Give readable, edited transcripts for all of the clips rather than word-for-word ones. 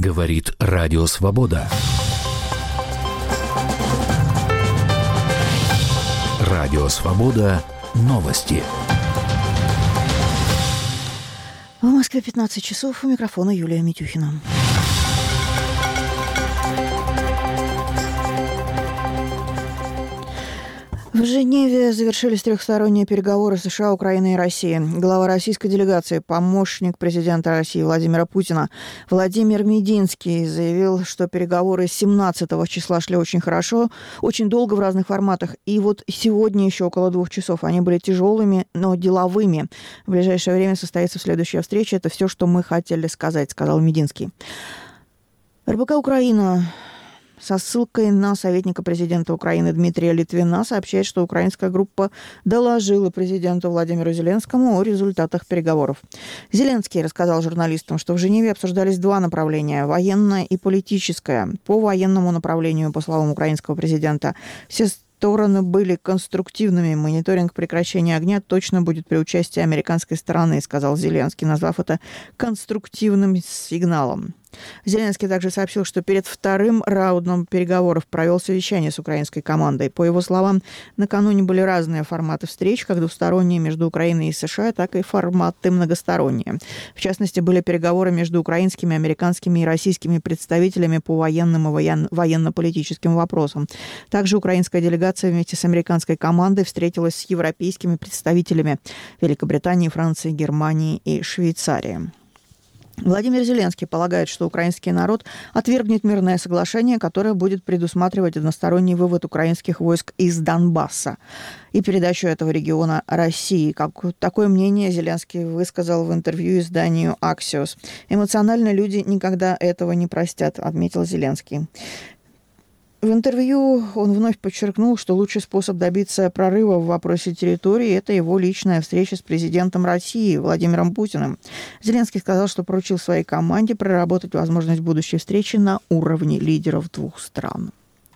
Говорит Радио Свобода. Радио Свобода. Новости. В Москве 15 часов. У микрофона Юлия Митюхина. В Женеве завершились трехсторонние переговоры США, Украины и России. Глава российской делегации, помощник президента России Владимира Путина Владимир Мединский заявил, что переговоры 17 числа шли очень хорошо, очень долго в разных форматах. И вот сегодня еще около 2 часов они были тяжелыми, но деловыми. В ближайшее время состоится следующая встреча. Это все, что мы хотели сказать, сказал Мединский. РБК «Украина» со ссылкой на советника президента Украины Дмитрия Литвина сообщает, что украинская группа доложила президенту Владимиру Зеленскому о результатах переговоров. Зеленский рассказал журналистам, что в Женеве обсуждались 2 направления – военное и политическое. По военному направлению, по словам украинского президента, все стороны были конструктивными. Мониторинг прекращения огня точно будет при участии американской стороны, сказал Зеленский, назвав это конструктивным сигналом. Зеленский также сообщил, что перед вторым раундом переговоров провел совещание с украинской командой. По его словам, накануне были разные форматы встреч, как двусторонние между Украиной и США, так и форматы многосторонние. В частности, были переговоры между украинскими, американскими и российскими представителями по военным и военно-политическим вопросам. Также украинская делегация вместе с американской командой встретилась с европейскими представителями Великобритании, Франции, Германии и Швейцарии. Владимир Зеленский полагает, что украинский народ отвергнет мирное соглашение, которое будет предусматривать односторонний вывод украинских войск из Донбасса и передачу этого региона России. Такое мнение Зеленский высказал в интервью изданию «Axios». «Эмоционально люди никогда этого не простят», отметил Зеленский. В интервью он вновь подчеркнул, что лучший способ добиться прорыва в вопросе территории – это его личная встреча с президентом России Владимиром Путиным. Зеленский сказал, что поручил своей команде проработать возможность будущей встречи на уровне лидеров 2 стран.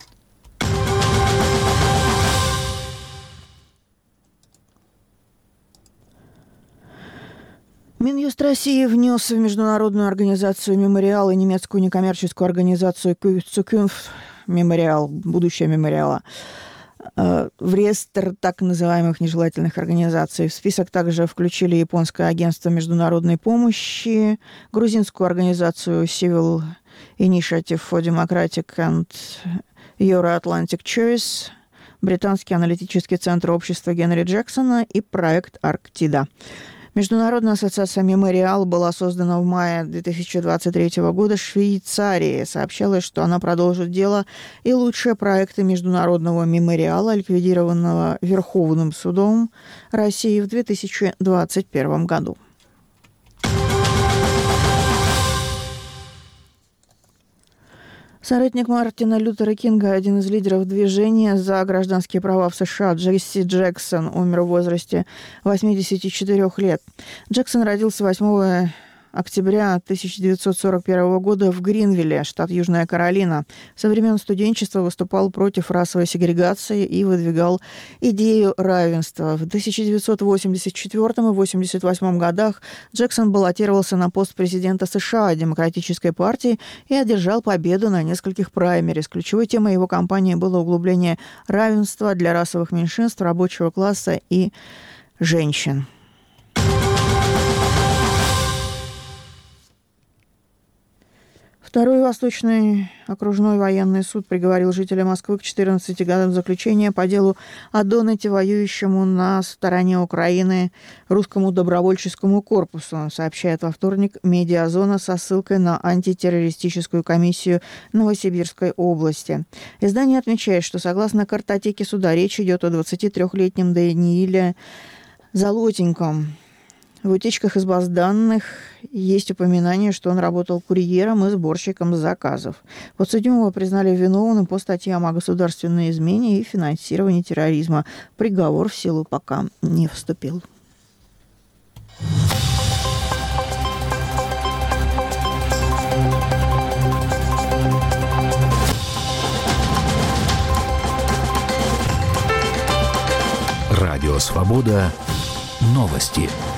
Минюст России внес в международную организацию «Мемориал» и немецкую некоммерческую организацию «Zukunft Мемориал», будущее мемориала, в реестр так называемых нежелательных организаций. В список также включили японское агентство международной помощи, грузинскую организацию Civil Initiative for Democratic and Euro-Atlantic Choice, британский аналитический центр общества Генри Джексона и проект «Арктида». Международная ассоциация «Мемориал» была создана в мае 2023 года в Швейцарии. Сообщалось, что она продолжит дело и лучшие проекты международного мемориала, ликвидированного Верховным судом России в 2021 году. Соратник Мартина Лютера Кинга, один из лидеров движения за гражданские права в США, Джесси Джексон, умер в возрасте 84 лет. Джексон родился 8 октября 1941 года в Гринвилле, штат Южная Каролина. Со времен студенчества выступал против расовой сегрегации и выдвигал идею равенства. В 1984 и 1988 годах Джексон баллотировался на пост президента США Демократической партии и одержал победу на нескольких праймериз. Ключевой темой его кампании было углубление равенства для расовых меньшинств, рабочего класса и женщин. Второй Восточный окружной военный суд приговорил жителя Москвы к 14 годам заключения по делу о донате воюющему на стороне Украины русскому добровольческому корпусу, сообщает во вторник «Медиазона» со ссылкой на антитеррористическую комиссию Новосибирской области. Издание отмечает, что согласно картотеке суда речь идет о 23-летнем Данииле Золотеньком. В утечках из баз данных есть упоминание, что он работал курьером и сборщиком заказов. Подсудимого признали виновным по статьям о государственной измене и финансировании терроризма. Приговор в силу пока не вступил. Радио «Свобода». Новости.